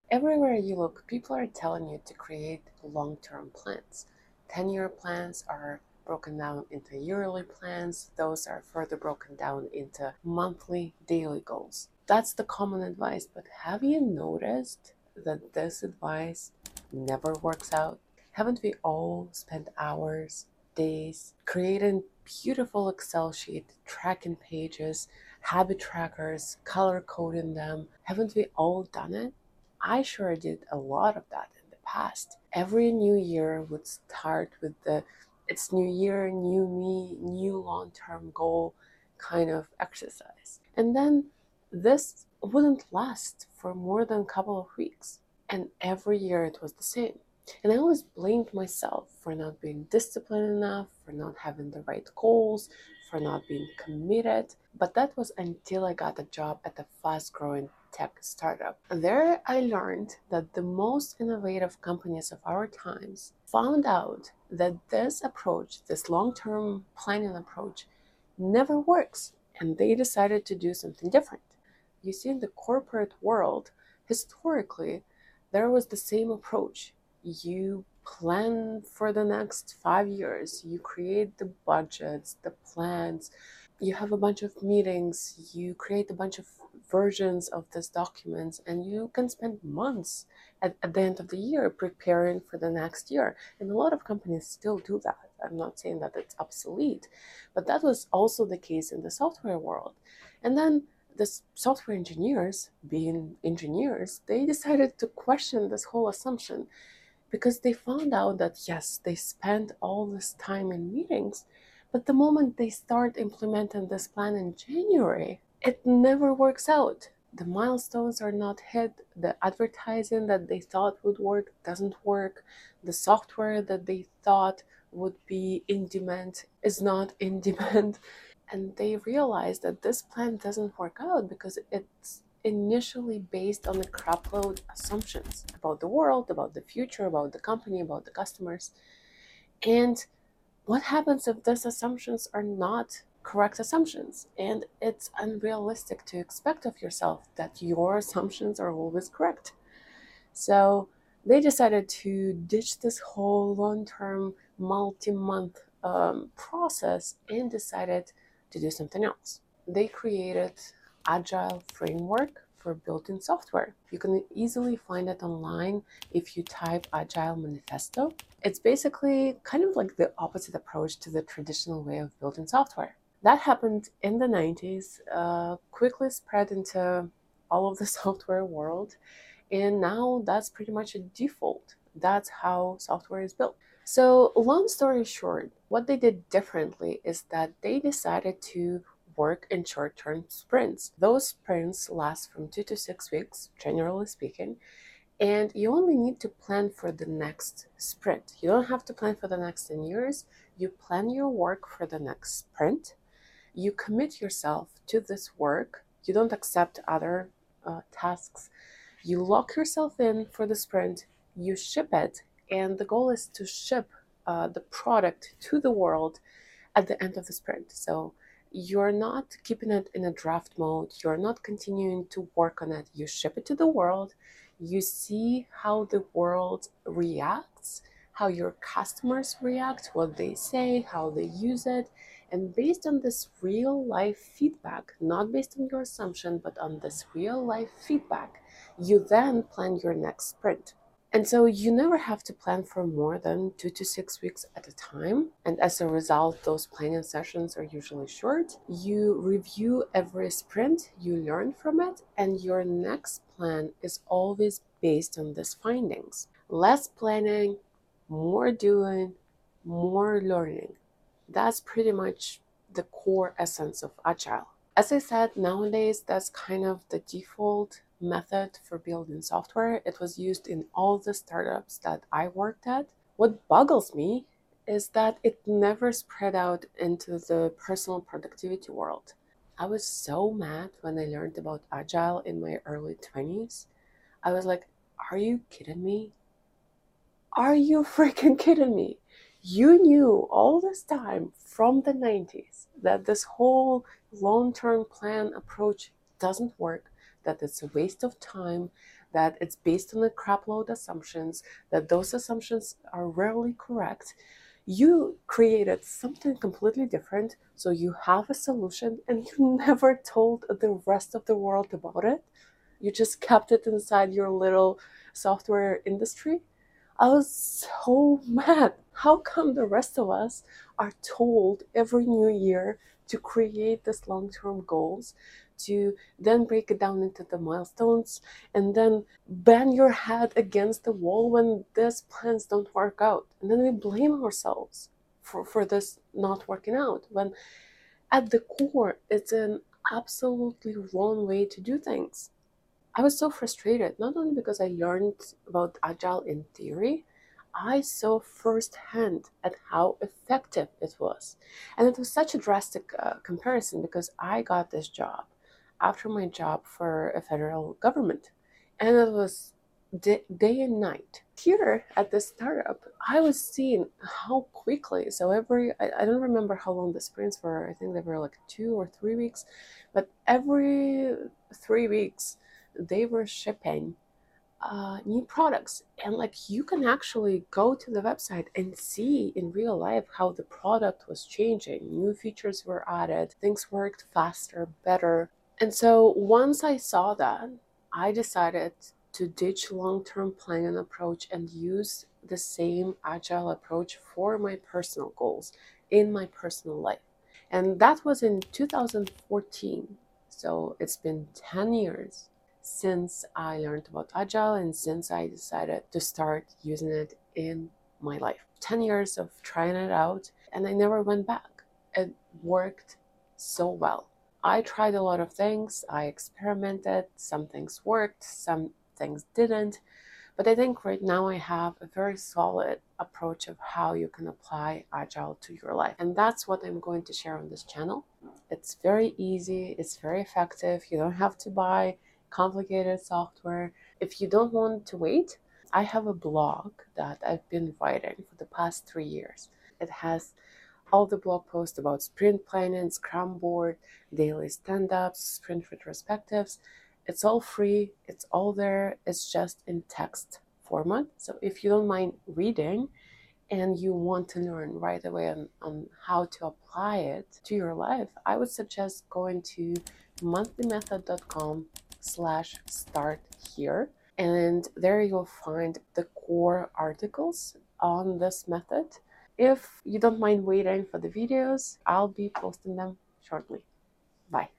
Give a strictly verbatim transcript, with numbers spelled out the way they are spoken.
Everywhere you look, people are telling you to create long-term plans. ten-year plans are broken down into yearly plans. Those are further broken down into monthly, daily goals. That's the common advice. But have you noticed that this advice never works out? Haven't we all spent hours, days creating beautiful Excel sheet, tracking pages, habit trackers, color coding them? Haven't we all done it? I sure did a lot of that in the past. Every new year would start with the it's new year, new me, new long term goal kind of exercise. And then this wouldn't last for more than a couple of weeks. And every year it was the same. And I always blamed myself for not being disciplined enough, for not having the right goals, for not being committed. But that was until I got a job at a fast growing tech startup. There I learned that the most innovative companies of our times found out that this approach, this long term planning approach, never works. And they decided to do something different. You see, in the corporate world, historically, there was the same approach. You plan for the next five years, you create the budgets, the plans, you have a bunch of meetings, you create a bunch of versions of this document, and you can spend months at, at the end of the year preparing for the next year. And a lot of companies still do that. I'm not saying that it's obsolete, but that was also the case in the software world. And then the software engineers, being engineers, they decided to question this whole assumption because they found out that yes, they spend all this time in meetings, but the moment they start implementing this plan in January, it never works out. The milestones are not hit, the advertising that they thought would work doesn't work, the software that they thought would be in demand is not in demand. And they realize that this plan doesn't work out because it's initially based on a crapload assumptions about the world, about the future, about the company, about the customers. And what happens if these assumptions are not correct assumptions? And it's unrealistic to expect of yourself that your assumptions are always correct. So they decided to ditch this whole long-term, multi-month um, process and decided to do something else. They created agile framework for built-in software. You can easily find it online if you type agile manifesto. It's basically kind of like the opposite approach to the traditional way of building software. That happened in the nineties, uh, quickly spread into all of the software world, and now that's pretty much a default. That's how software is built. So, long story short, what they did differently is that they decided to work in short term sprints. Those sprints last from two to six weeks, generally speaking, and you only need to plan for the next sprint. You don't have to plan for the next ten years. You plan your work for the next sprint. You commit yourself to this work. You don't accept other uh, tasks. You lock yourself in for the sprint, you ship it, and the goal is to ship uh, the product to the world at the end of the sprint. So you're not keeping it in a draft mode, you're not continuing to work on it. You ship it to the world, you see how the world reacts, how your customers react, what they say, how they use it. And based on this real life feedback, not based on your assumption, but on this real life feedback, you then plan your next sprint. And so you never have to plan for more than two to six weeks at a time. And as a result, those planning sessions are usually short. You review every sprint, you learn from it, and your next plan is always based on these findings. Less planning, more doing, more learning. That's pretty much the core essence of Agile. As I said, nowadays that's kind of the default method for building software. It was used in all the startups that I worked at. What boggles me is that it never spread out into the personal productivity world. I was so mad when I learned about Agile in my early twenties. I was like, are you kidding me? Are you freaking kidding me? You knew all this time from the nineties that this whole long term plan approach doesn't work, that it's a waste of time, that it's based on a crapload assumptions, that those assumptions are rarely correct. You created something completely different, so you have a solution and you never told the rest of the world about it. You just kept it inside your little software industry. I was so mad. How come the rest of us are told every new year to create these long-term goals, to then break it down into the milestones, and then bang your head against the wall when these plans don't work out? And then we blame ourselves for, for this not working out, when at the core, it's an absolutely wrong way to do things. I was so frustrated, not only because I learned about Agile in theory, I saw firsthand at how effective it was. And it was such a drastic uh, comparison because I got this job after my job for a federal government. And it was day, day and night. Here at the startup, I was seeing how quickly, so every, I, I don't remember how long the sprints were, I think they were like two or three weeks, but every three weeks, they were shipping uh, new products. And like you can actually go to the website and see in real life how the product was changing. New features were added, things worked faster, better. And so once I saw that, I decided to ditch long-term planning approach and use the same agile approach for my personal goals in my personal life. And that was in two thousand fourteen. So it's been ten years since I learned about Agile and since I decided to start using it in my life. ten years of trying it out, and I never went back. It worked so well. I tried a lot of things, I experimented, some things worked, some things didn't, but I think right now I have a very solid approach of how you can apply Agile to your life. And that's what I'm going to share on this channel. It's very easy, it's very effective, you don't have to buy complicated software. If you don't want to wait, I have a blog that I've been writing for the past three years. It has all the blog posts about sprint planning, Scrum board, daily stand-ups, sprint retrospectives. It's all free, it's all there, it's just in text format. So if you don't mind reading and you want to learn right away on, on how to apply it to your life, I would suggest going to monthlymethod.com slash start here. And there you'll find the core articles on this method. If you don't mind waiting for the videos, I'll be posting them shortly. Bye.